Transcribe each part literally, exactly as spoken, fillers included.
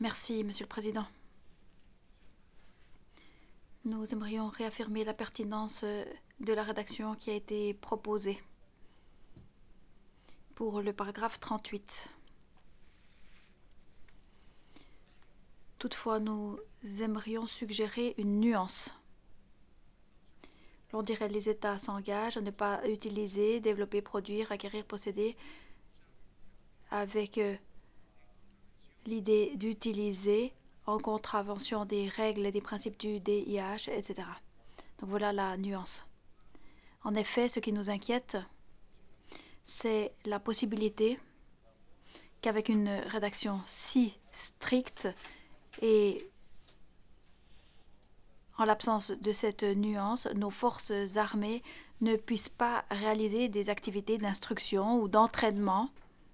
Merci, Monsieur le Président. Nous aimerions réaffirmer la pertinence euh, de la rédaction qui a été proposée pour le paragraphe trente-huit. Toutefois, nous aimerions suggérer une nuance. L'on dirait les États s'engagent à ne pas utiliser, développer, produire, acquérir, posséder avec euh, l'idée d'utiliser en contravention des règles et des principes du D I H, et cetera. Donc voilà la nuance. En effet, ce qui nous inquiète, c'est la possibilité qu'avec une rédaction si stricte et en l'absence de cette nuance, nos forces armées ne puissent pas réaliser des activités d'instruction ou d'entraînement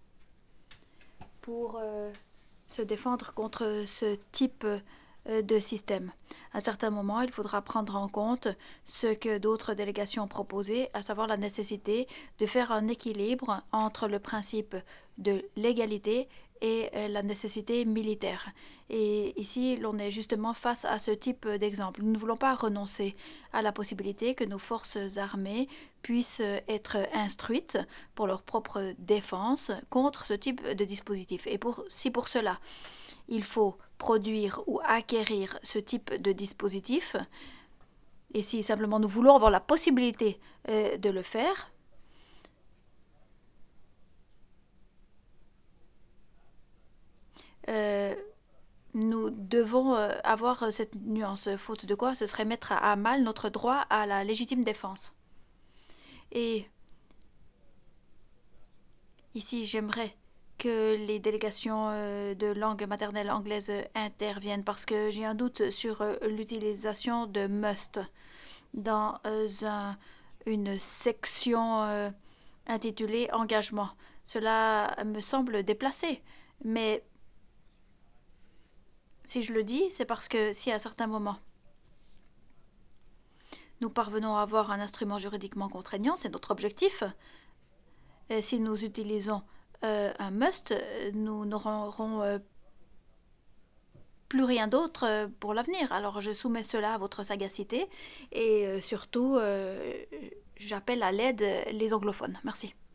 pour euh, se défendre contre ce type euh, de système. À un certain moment, il faudra prendre en compte ce que d'autres délégations ont proposé, à savoir la nécessité de faire un équilibre entre le principe de l'égalité et euh, la nécessité militaire. Et ici, l'on est justement face à ce type d'exemple. Nous ne voulons pas renoncer à la possibilité que nos forces armées puissent être instruites pour leur propre défense contre ce type de dispositif. Et pour, si pour cela, il faut produire ou acquérir ce type de dispositif, et si simplement nous voulons avoir la possibilité euh, de le faire, euh, nous devons euh, avoir cette nuance, faute de quoi ce serait mettre à mal notre droit à la légitime défense. Et ici, j'aimerais que les délégations euh, de langue maternelle anglaise interviennent parce que j'ai un doute sur euh, l'utilisation de must dans euh, un, une section euh, intitulée engagement. Cela me semble déplacé, mais si je le dis, c'est parce que si à certains moments nous parvenons à avoir un instrument juridiquement contraignant, c'est notre objectif. Et si nous utilisons euh, un must, nous n'aurons euh, plus rien d'autre euh, pour l'avenir. Alors je soumets cela à votre sagacité et euh, surtout euh, j'appelle à l'aide les anglophones. Merci.